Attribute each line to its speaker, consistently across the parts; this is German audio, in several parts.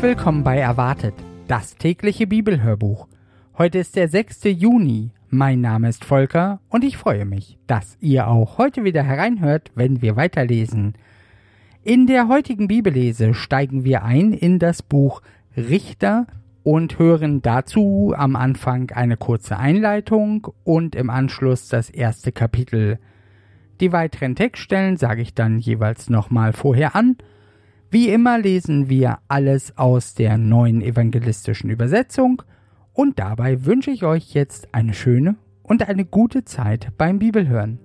Speaker 1: willkommen bei Erwartet, das tägliche Bibelhörbuch. Heute ist der 6. Juni. Mein Name ist Volker und ich freue mich, dass ihr auch heute wieder hereinhört, wenn wir weiterlesen. In der heutigen Bibellese steigen wir ein in das Buch Richter und hören dazu am Anfang eine kurze Einleitung und im Anschluss das erste Kapitel. Die weiteren Textstellen sage ich dann jeweils nochmal vorher an. Wie immer lesen wir alles aus der neuen evangelistischen Übersetzung und dabei wünsche ich euch jetzt eine schöne und eine gute Zeit beim Bibelhören.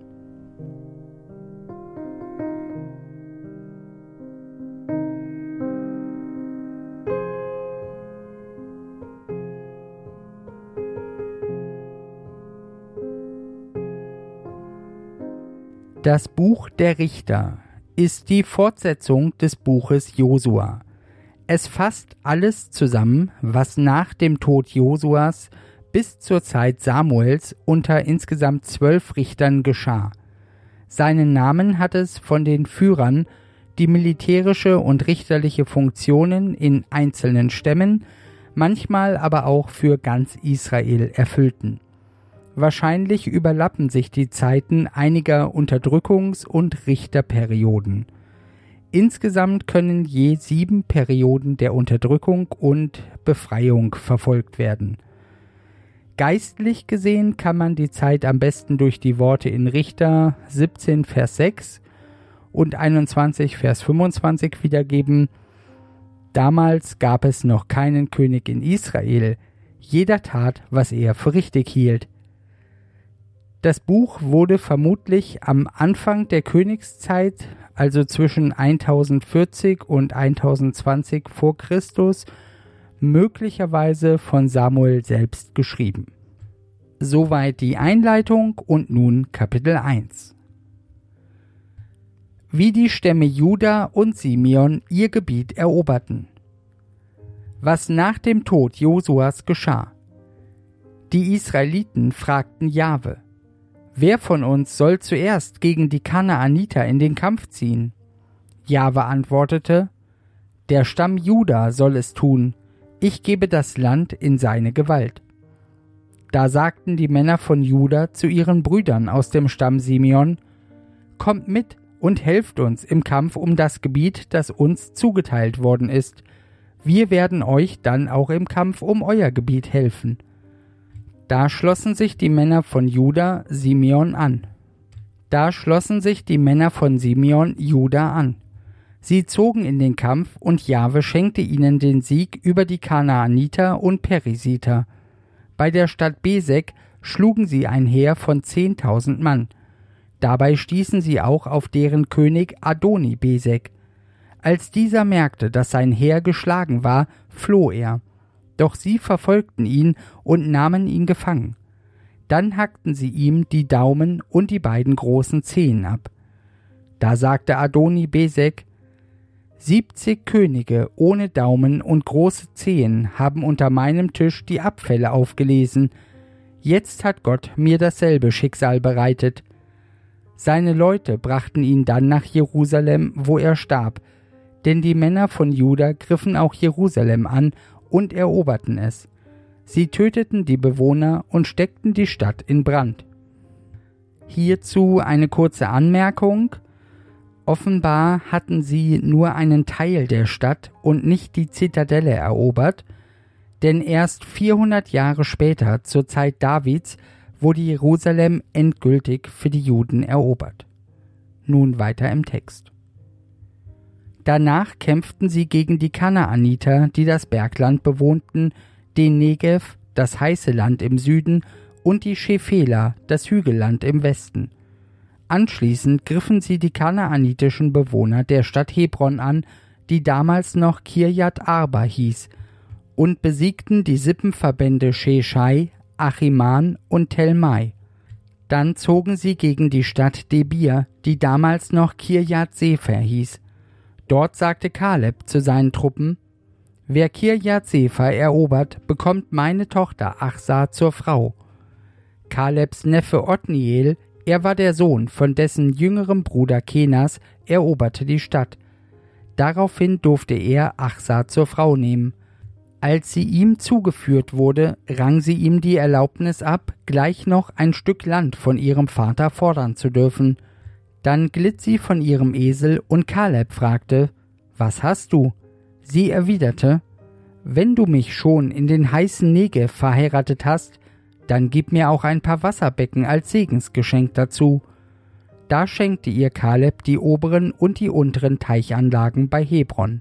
Speaker 1: Das Buch der Richter ist die Fortsetzung des Buches Josua. Es fasst alles zusammen, was nach dem Tod Josuas bis zur Zeit Samuels unter insgesamt 12 Richtern geschah. Seinen Namen hat es von den Führern, die militärische und richterliche Funktionen in einzelnen Stämmen, manchmal aber auch für ganz Israel erfüllten. Wahrscheinlich überlappen sich die Zeiten einiger Unterdrückungs- und Richterperioden. Insgesamt können je 7 Perioden der Unterdrückung und Befreiung verfolgt werden. Geistlich gesehen kann man die Zeit am besten durch die Worte in Richter 17, Vers 6 und 21, Vers 25 wiedergeben. Damals gab es noch keinen König in Israel. Jeder tat, was er für richtig hielt. Das Buch wurde vermutlich am Anfang der Königszeit, also zwischen 1040 und 1020 vor Christus, möglicherweise von Samuel selbst geschrieben. Soweit die Einleitung und nun Kapitel 1. Wie die Stämme Juda und Simeon ihr Gebiet eroberten. Was nach dem Tod Josuas geschah. Die Israeliten fragten Jahwe: Wer von uns soll zuerst gegen die Kanaaniter in den Kampf ziehen? Jahwe antwortete: Der Stamm Juda soll es tun, ich gebe das Land in seine Gewalt. Da sagten die Männer von Juda zu ihren Brüdern aus dem Stamm Simeon: Kommt mit und helft uns im Kampf um das Gebiet, das uns zugeteilt worden ist. Wir werden euch dann auch im Kampf um euer Gebiet helfen. Da schlossen sich die Männer von Juda Simeon an. Juda an. Sie zogen in den Kampf und Jahwe schenkte ihnen den Sieg über die Kanaaniter und Perisiter. Bei der Stadt Besek schlugen sie ein Heer von 10.000 Mann. Dabei stießen sie auch auf deren König Adoni-Besek. Als dieser merkte, dass sein Heer geschlagen war, floh er. Doch sie verfolgten ihn und nahmen ihn gefangen. Dann hackten sie ihm die Daumen und die beiden großen Zehen ab. Da sagte Adoni-Besek: 70 Könige ohne Daumen und große Zehen haben unter meinem Tisch die Abfälle aufgelesen. Jetzt hat Gott mir dasselbe Schicksal bereitet. Seine Leute brachten ihn dann nach Jerusalem, wo er starb, denn die Männer von Juda griffen auch Jerusalem an und eroberten es. Sie töteten die Bewohner und steckten die Stadt in Brand. Hierzu eine kurze Anmerkung. Offenbar hatten sie nur einen Teil der Stadt und nicht die Zitadelle erobert, denn erst 400 Jahre später, zur Zeit Davids, wurde Jerusalem endgültig für die Juden erobert. Nun weiter im Text. Danach kämpften sie gegen die Kanaaniter, die das Bergland bewohnten, den Negev, das heiße Land im Süden, und die Schefela, das Hügelland im Westen. Anschließend griffen sie die kanaanitischen Bewohner der Stadt Hebron an, die damals noch Kirjat Arba hieß, und besiegten die Sippenverbände Sheshai, Achiman und Telmai. Dann zogen sie gegen die Stadt Debir, die damals noch Kirjat Sefer hieß. Dort sagte Kaleb zu seinen Truppen: Wer Kirjat Sefer erobert, bekommt meine Tochter Achsa zur Frau. Kalebs Neffe Otniel, er war der Sohn von dessen jüngerem Bruder Kenas, eroberte die Stadt. Daraufhin durfte er Achsa zur Frau nehmen. Als sie ihm zugeführt wurde, rang sie ihm die Erlaubnis ab, gleich noch ein Stück Land von ihrem Vater fordern zu dürfen. Dann glitt sie von ihrem Esel und Kaleb fragte: »Was hast du?« Sie erwiderte: »Wenn du mich schon in den heißen Negev verheiratet hast, dann gib mir auch ein paar Wasserbecken als Segensgeschenk dazu.« Da schenkte ihr Kaleb die oberen und die unteren Teichanlagen bei Hebron.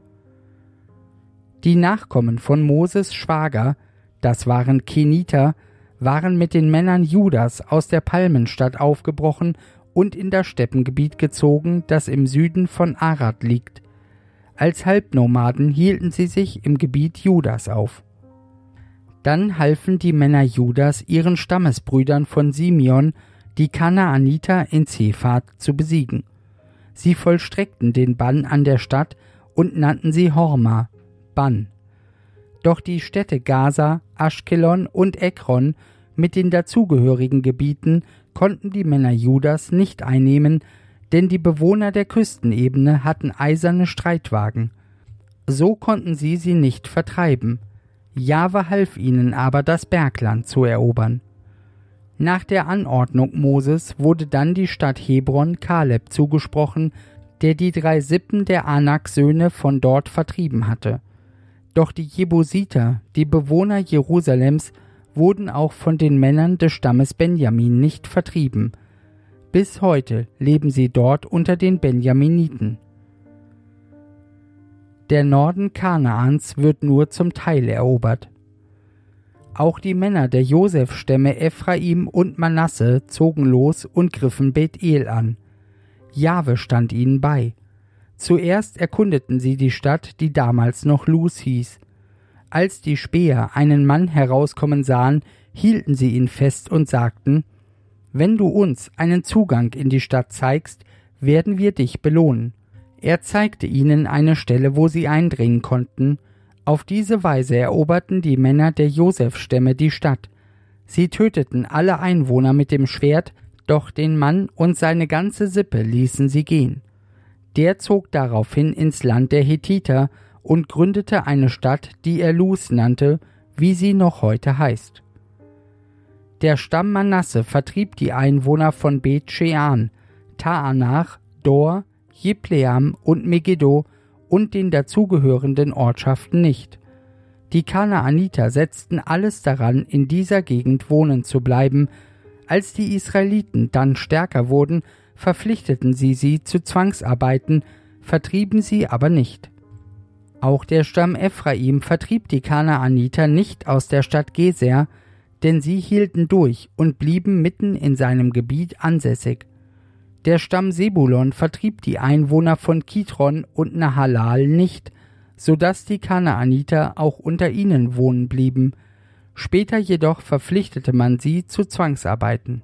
Speaker 1: Die Nachkommen von Moses Schwager, das waren Keniter, waren mit den Männern Judas aus der Palmenstadt aufgebrochen und in das Steppengebiet gezogen, das im Süden von Arad liegt. Als Halbnomaden hielten sie sich im Gebiet Judas auf. Dann halfen die Männer Judas ihren Stammesbrüdern von Simeon, die Kanaaniter in Zephat zu besiegen. Sie vollstreckten den Bann an der Stadt und nannten sie Horma, Bann. Doch die Städte Gaza, Aschkelon und Ekron mit den dazugehörigen Gebieten konnten die Männer Judas nicht einnehmen, denn die Bewohner der Küstenebene hatten eiserne Streitwagen. So konnten sie nicht vertreiben. Jahwe half ihnen aber, das Bergland zu erobern. Nach der Anordnung Moses wurde dann die Stadt Hebron Kaleb zugesprochen, der die 3 Sippen der Anak-Söhne von dort vertrieben hatte. Doch die Jebusiter, die Bewohner Jerusalems, wurden auch von den Männern des Stammes Benjamin nicht vertrieben. Bis heute leben sie dort unter den Benjaminiten. Der Norden Kanaans wird nur zum Teil erobert. Auch die Männer der Josef-Stämme Ephraim und Manasse zogen los und griffen Bethel an. Jahwe stand ihnen bei. Zuerst erkundeten sie die Stadt, die damals noch Luz hieß. Als die Späher einen Mann herauskommen sahen, hielten sie ihn fest und sagten: »Wenn du uns einen Zugang in die Stadt zeigst, werden wir dich belohnen.« Er zeigte ihnen eine Stelle, wo sie eindringen konnten. Auf diese Weise eroberten die Männer der Josef-Stämme die Stadt. Sie töteten alle Einwohner mit dem Schwert, doch den Mann und seine ganze Sippe ließen sie gehen. Der zog daraufhin ins Land der Hethiter und gründete eine Stadt, die er Luz nannte, wie sie noch heute heißt. Der Stamm Manasse vertrieb die Einwohner von Bet-Shean, Taanach, Dor, Jibleam und Megiddo und den dazugehörenden Ortschaften nicht. Die Kanaaniter setzten alles daran, in dieser Gegend wohnen zu bleiben. Als die Israeliten dann stärker wurden, verpflichteten sie zu Zwangsarbeiten, vertrieben sie aber nicht. Auch der Stamm Ephraim vertrieb die Kanaaniter nicht aus der Stadt Geser, denn sie hielten durch und blieben mitten in seinem Gebiet ansässig. Der Stamm Sebulon vertrieb die Einwohner von Kitron und Nahalal nicht, so dass die Kanaaniter auch unter ihnen wohnen blieben. Später jedoch verpflichtete man sie zu Zwangsarbeiten.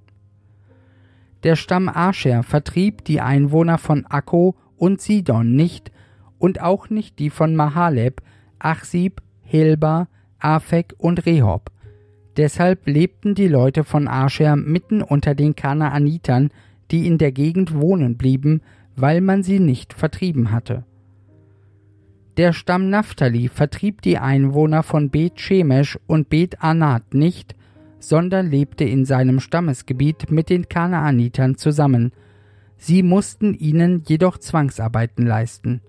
Speaker 1: Der Stamm Ascher vertrieb die Einwohner von Akko und Sidon nicht und auch nicht die von Mahaleb, Achsib, Helba, Afek und Rehob. Deshalb lebten die Leute von Ascher mitten unter den Kanaanitern, die in der Gegend wohnen blieben, weil man sie nicht vertrieben hatte. Der Stamm Naphtali vertrieb die Einwohner von Bet-Shemesh und Bet-Anat nicht, sondern lebte in seinem Stammesgebiet mit den Kanaanitern zusammen. Sie mussten ihnen jedoch Zwangsarbeiten leisten.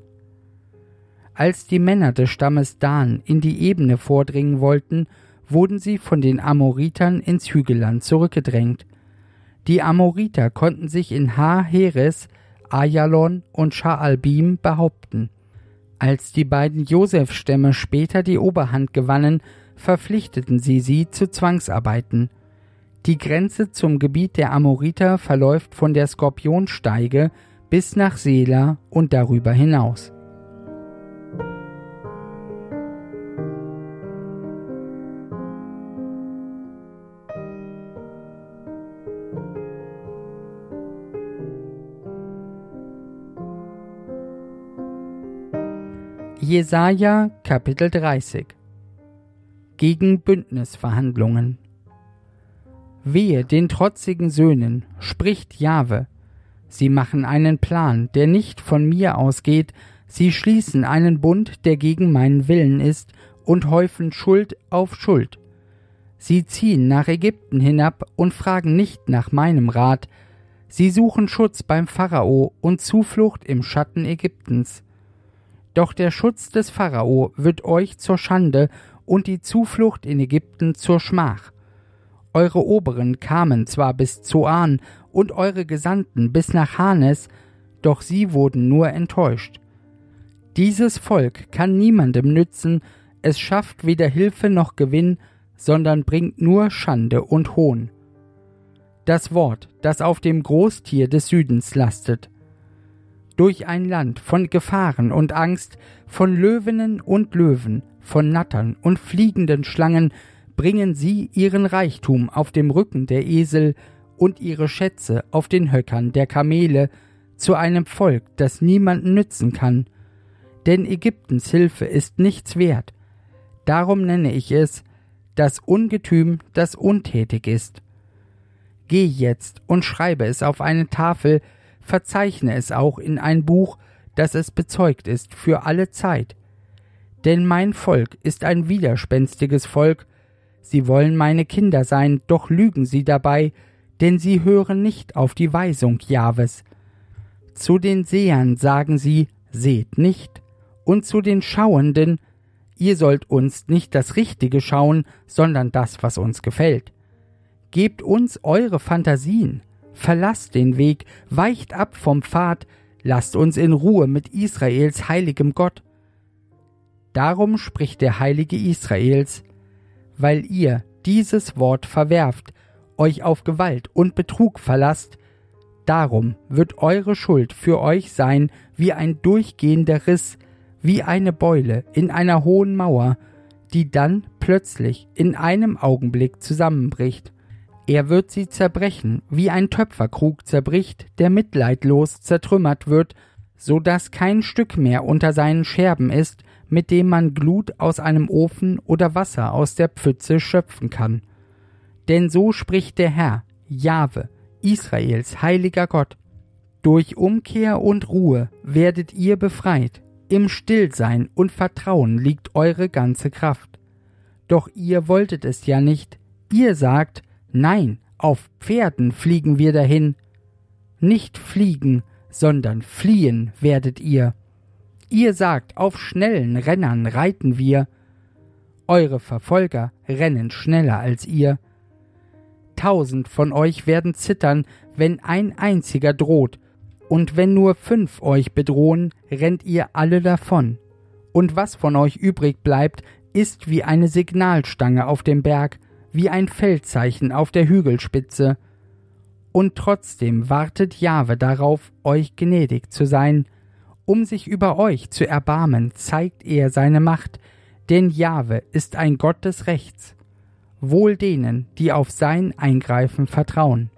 Speaker 1: Als die Männer des Stammes Dan in die Ebene vordringen wollten, wurden sie von den Amoritern ins Hügelland zurückgedrängt. Die Amoriter konnten sich in Ha-Heres, Ayalon und Sha'albim behaupten. Als die beiden Josef-Stämme später die Oberhand gewannen, verpflichteten sie zu Zwangsarbeiten. Die Grenze zum Gebiet der Amoriter verläuft von der Skorpionsteige bis nach Sela und darüber hinaus. Jesaja, Kapitel 30 Gegen Bündnisverhandlungen. Wehe den trotzigen Söhnen, spricht Jahwe. Sie machen einen Plan, der nicht von mir ausgeht, Sie schließen einen Bund, der gegen meinen Willen ist, und häufen Schuld auf Schuld. Sie ziehen nach Ägypten hinab und fragen nicht nach meinem Rat. Sie suchen Schutz beim Pharao und Zuflucht im Schatten Ägyptens. Doch der Schutz des Pharao wird euch zur Schande und die Zuflucht in Ägypten zur Schmach. Eure Oberen kamen zwar bis Zoan und eure Gesandten bis nach Hanes, doch sie wurden nur enttäuscht. Dieses Volk kann niemandem nützen, es schafft weder Hilfe noch Gewinn, sondern bringt nur Schande und Hohn. Das Wort, das auf dem Großtier des Südens lastet. Durch ein Land von Gefahren und Angst, von Löwinnen und Löwen, von Nattern und fliegenden Schlangen bringen sie ihren Reichtum auf dem Rücken der Esel und ihre Schätze auf den Höckern der Kamele zu einem Volk, das niemanden nützen kann. Denn Ägyptens Hilfe ist nichts wert. Darum nenne ich es das Ungetüm, das untätig ist. Geh jetzt und schreibe es auf eine Tafel, verzeichne es auch in ein Buch, dass es bezeugt ist für alle Zeit. Denn mein Volk ist ein widerspenstiges Volk, sie wollen meine Kinder sein, doch lügen sie dabei, denn sie hören nicht auf die Weisung Jahwes. Zu den Sehern sagen sie, seht nicht, und zu den Schauenden, ihr sollt uns nicht das Richtige schauen, sondern das, was uns gefällt. Gebt uns eure Phantasien, verlasst den Weg, weicht ab vom Pfad, lasst uns in Ruhe mit Israels heiligem Gott. Darum spricht der Heilige Israels, weil ihr dieses Wort verwerft, euch auf Gewalt und Betrug verlasst, darum wird eure Schuld für euch sein wie ein durchgehender Riss, wie eine Beule in einer hohen Mauer, die dann plötzlich in einem Augenblick zusammenbricht. Er wird sie zerbrechen, wie ein Töpferkrug zerbricht, der mitleidlos zertrümmert wird, so dass kein Stück mehr unter seinen Scherben ist, mit dem man Glut aus einem Ofen oder Wasser aus der Pfütze schöpfen kann. Denn so spricht der Herr, Jahwe, Israels heiliger Gott. Durch Umkehr und Ruhe werdet ihr befreit, im Stillsein und Vertrauen liegt eure ganze Kraft. Doch ihr wolltet es ja nicht, ihr sagt, nein, auf Pferden fliegen wir dahin. Nicht fliegen, sondern fliehen werdet ihr. Ihr sagt, auf schnellen Rennern reiten wir. Eure Verfolger rennen schneller als ihr. 1000 von euch werden zittern, wenn ein einziger droht, und wenn nur 5 euch bedrohen, rennt ihr alle davon. Und was von euch übrig bleibt, ist wie eine Signalstange auf dem Berg, wie ein Feldzeichen auf der Hügelspitze. Und trotzdem wartet Jahwe darauf, euch gnädig zu sein. Um sich über euch zu erbarmen, zeigt er seine Macht, denn Jahwe ist ein Gott des Rechts. Wohl denen, die auf sein Eingreifen vertrauen.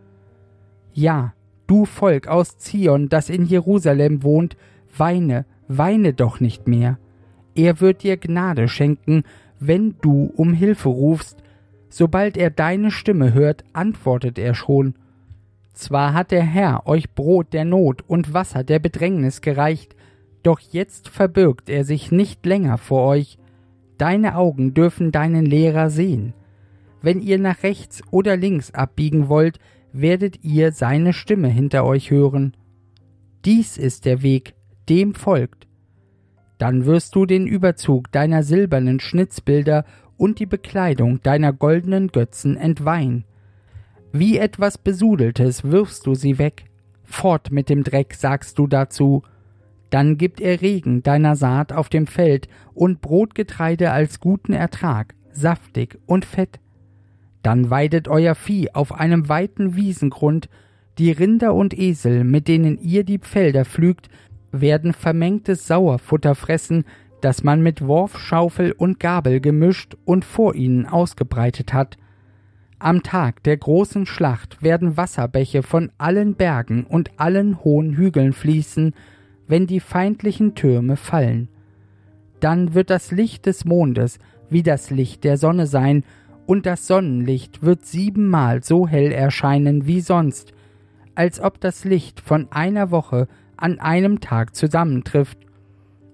Speaker 1: Ja, du Volk aus Zion, das in Jerusalem wohnt, weine, weine doch nicht mehr. Er wird dir Gnade schenken, wenn du um Hilfe rufst. Sobald er deine Stimme hört, antwortet er schon. Zwar hat der Herr euch Brot der Not und Wasser der Bedrängnis gereicht, doch jetzt verbirgt er sich nicht länger vor euch. Deine Augen dürfen deinen Lehrer sehen. Wenn ihr nach rechts oder links abbiegen wollt, werdet ihr seine Stimme hinter euch hören. Dies ist der Weg, dem folgt. Dann wirst du den Überzug deiner silbernen Schnitzbilder und die Bekleidung deiner goldenen Götzen entweihen. Wie etwas Besudeltes wirfst du sie weg. Fort mit dem Dreck, sagst du dazu. Dann gibt er Regen deiner Saat auf dem Feld und Brotgetreide als guten Ertrag, saftig und fett. Dann weidet euer Vieh auf einem weiten Wiesengrund, die Rinder und Esel, mit denen ihr die Felder pflügt, werden vermengtes Sauerfutter fressen, das man mit Worfschaufel und Gabel gemischt und vor ihnen ausgebreitet hat. Am Tag der großen Schlacht werden Wasserbäche von allen Bergen und allen hohen Hügeln fließen, wenn die feindlichen Türme fallen. Dann wird das Licht des Mondes wie das Licht der Sonne sein, und das Sonnenlicht wird 7-mal so hell erscheinen wie sonst, als ob das Licht von einer Woche an einem Tag zusammentrifft.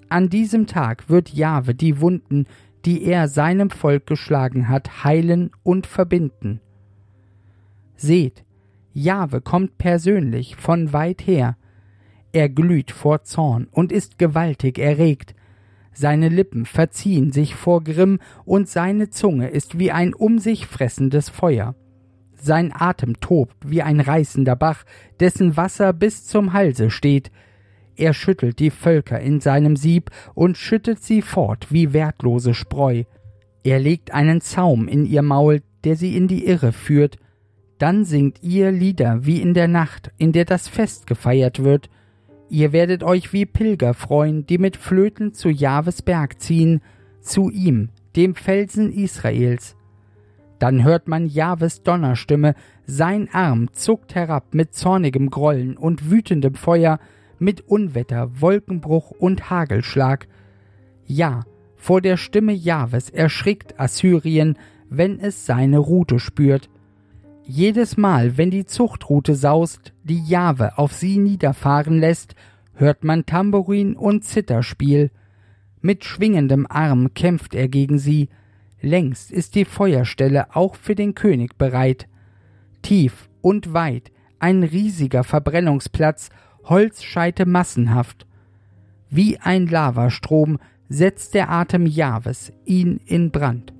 Speaker 1: An diesem Tag wird Jahwe die Wunden, die er seinem Volk geschlagen hat, heilen und verbinden. Seht, Jahwe kommt persönlich von weit her. Er glüht vor Zorn und ist gewaltig erregt. Seine Lippen verziehen sich vor Grimm und seine Zunge ist wie ein um sich fressendes Feuer. Sein Atem tobt wie ein reißender Bach, dessen Wasser bis zum Halse steht. Er schüttelt die Völker in seinem Sieb und schüttet sie fort wie wertlose Spreu. Er legt einen Zaum in ihr Maul, der sie in die Irre führt. Dann singt ihr Lieder wie in der Nacht, in der das Fest gefeiert wird. Ihr werdet euch wie Pilger freuen, die mit Flöten zu Jahwes Berg ziehen, zu ihm, dem Felsen Israels. Dann hört man Jahwes Donnerstimme, sein Arm zuckt herab mit zornigem Grollen und wütendem Feuer, mit Unwetter, Wolkenbruch und Hagelschlag. Ja, vor der Stimme Jahwes erschrickt Assyrien, wenn es seine Rute spürt. Jedes Mal, wenn die Zuchtrute saust, die Jahwe auf sie niederfahren lässt, hört man Tambourin und Zitherspiel. Mit schwingendem Arm kämpft er gegen sie. Längst ist die Feuerstelle auch für den König bereit. Tief und weit, ein riesiger Verbrennungsplatz, Holzscheite massenhaft. Wie ein Lavastrom setzt der Atem Jahwes ihn in Brand.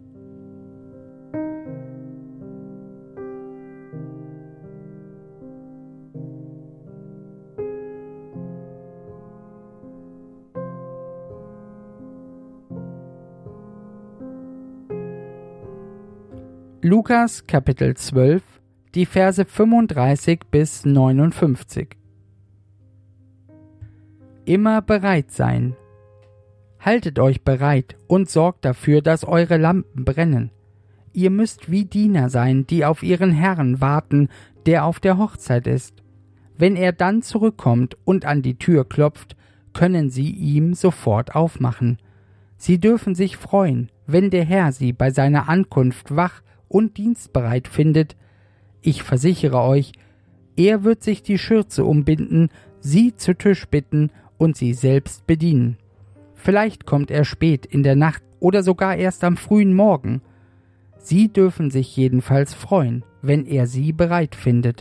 Speaker 1: Lukas Kapitel 12, die Verse 35 bis 59. Immer bereit sein. Haltet euch bereit und sorgt dafür, dass eure Lampen brennen. Ihr müsst wie Diener sein, die auf ihren Herrn warten, der auf der Hochzeit ist. Wenn er dann zurückkommt und an die Tür klopft, können sie ihm sofort aufmachen. Sie dürfen sich freuen, wenn der Herr sie bei seiner Ankunft wach und dienstbereit findet. Ich versichere euch, er wird sich die Schürze umbinden, sie zu Tisch bitten und sie selbst bedienen. Vielleicht kommt er spät in der Nacht oder sogar erst am frühen Morgen. Sie dürfen sich jedenfalls freuen, wenn er sie bereit findet.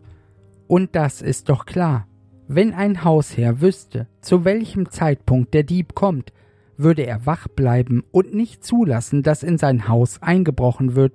Speaker 1: Und das ist doch klar. Wenn ein Hausherr wüsste, zu welchem Zeitpunkt der Dieb kommt, würde er wach bleiben und nicht zulassen, dass in sein Haus eingebrochen wird.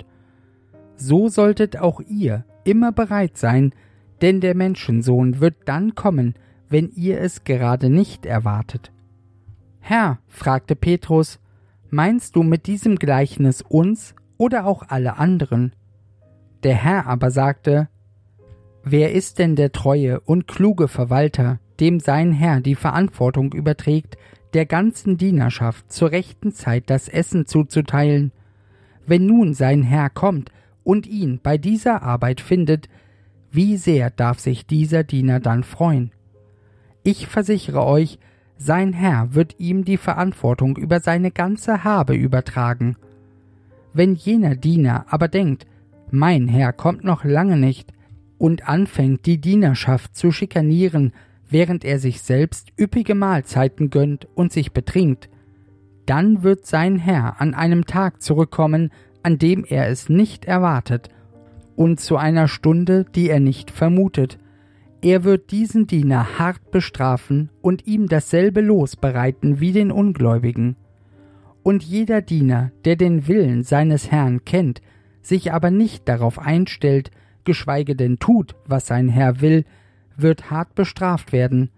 Speaker 1: So solltet auch ihr immer bereit sein, denn der Menschensohn wird dann kommen, wenn ihr es gerade nicht erwartet. Herr, fragte Petrus, meinst du mit diesem Gleichnis uns oder auch alle anderen? Der Herr aber sagte, wer ist denn der treue und kluge Verwalter, dem sein Herr die Verantwortung überträgt, der ganzen Dienerschaft zur rechten Zeit das Essen zuzuteilen? Wenn nun sein Herr kommt und ihn bei dieser Arbeit findet, wie sehr darf sich dieser Diener dann freuen? Ich versichere euch, sein Herr wird ihm die Verantwortung über seine ganze Habe übertragen. Wenn jener Diener aber denkt, mein Herr kommt noch lange nicht, und anfängt, die Dienerschaft zu schikanieren, während er sich selbst üppige Mahlzeiten gönnt und sich betrinkt, dann wird sein Herr an einem Tag zurückkommen, an dem er es nicht erwartet, und zu einer Stunde, die er nicht vermutet. Er wird diesen Diener hart bestrafen und ihm dasselbe Los bereiten wie den Ungläubigen. Und jeder Diener, der den Willen seines Herrn kennt, sich aber nicht darauf einstellt, geschweige denn tut, was sein Herr will, wird hart bestraft werden.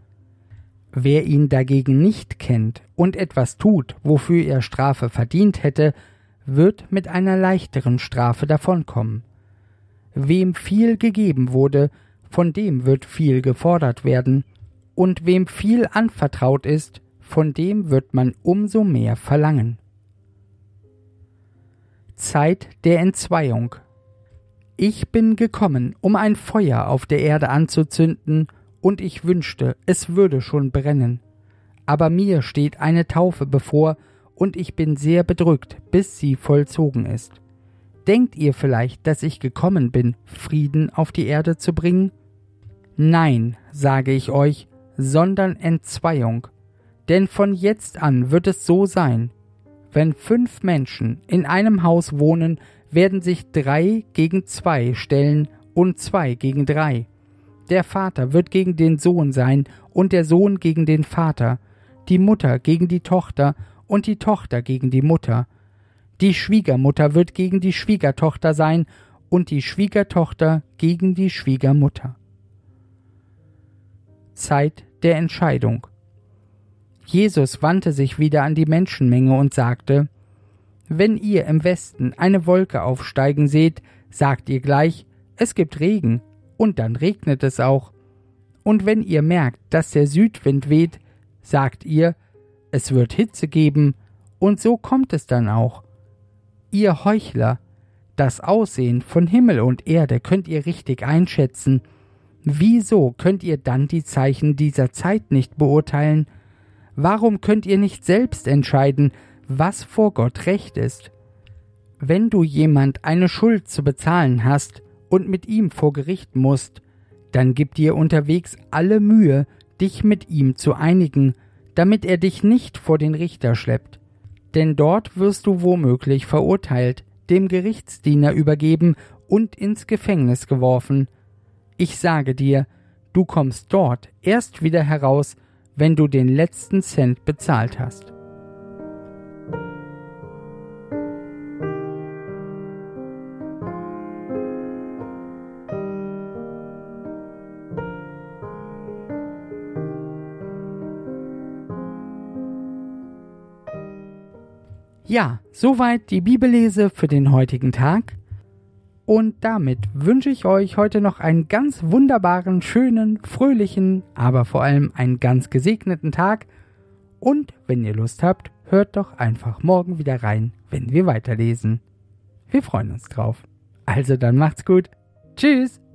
Speaker 1: Wer ihn dagegen nicht kennt und etwas tut, wofür er Strafe verdient hätte, wird mit einer leichteren Strafe davonkommen. Wem viel gegeben wurde, von dem wird viel gefordert werden, und wem viel anvertraut ist, von dem wird man umso mehr verlangen. Zeit der Entzweiung. Ich bin gekommen, um ein Feuer auf der Erde anzuzünden, und ich wünschte, es würde schon brennen. Aber mir steht eine Taufe bevor, und ich bin sehr bedrückt, bis sie vollzogen ist. Denkt ihr vielleicht, dass ich gekommen bin, Frieden auf die Erde zu bringen? Nein, sage ich euch, sondern Entzweiung. Denn von jetzt an wird es so sein, wenn 5 Menschen in einem Haus wohnen, werden sich 3 gegen 2 stellen und 2 gegen 3. Der Vater wird gegen den Sohn sein und der Sohn gegen den Vater, die Mutter gegen die Tochter und die Tochter gegen die Mutter. Die Schwiegermutter wird gegen die Schwiegertochter sein und die Schwiegertochter gegen die Schwiegermutter. Zeit der Entscheidung. Jesus wandte sich wieder an die Menschenmenge und sagte: Wenn ihr im Westen eine Wolke aufsteigen seht, sagt ihr gleich, es gibt Regen, und dann regnet es auch. Und wenn ihr merkt, dass der Südwind weht, sagt ihr, es wird Hitze geben, und so kommt es dann auch. Ihr Heuchler, das Aussehen von Himmel und Erde könnt ihr richtig einschätzen. Wieso könnt ihr dann die Zeichen dieser Zeit nicht beurteilen? Warum könnt ihr nicht selbst entscheiden, was vor Gott recht ist? Wenn du jemand eine Schuld zu bezahlen hast und mit ihm vor Gericht musst, dann gib dir unterwegs alle Mühe, dich mit ihm zu einigen, damit er dich nicht vor den Richter schleppt. Denn dort wirst du womöglich verurteilt, dem Gerichtsdiener übergeben und ins Gefängnis geworfen. Ich sage dir, du kommst dort erst wieder heraus, wenn du den letzten Cent bezahlt hast. Ja, soweit die Bibellese für den heutigen Tag. Und damit wünsche ich euch heute noch einen ganz wunderbaren, schönen, fröhlichen, aber vor allem einen ganz gesegneten Tag. Und wenn ihr Lust habt, hört doch einfach morgen wieder rein, wenn wir weiterlesen. Wir freuen uns drauf. Also dann macht's gut. Tschüss.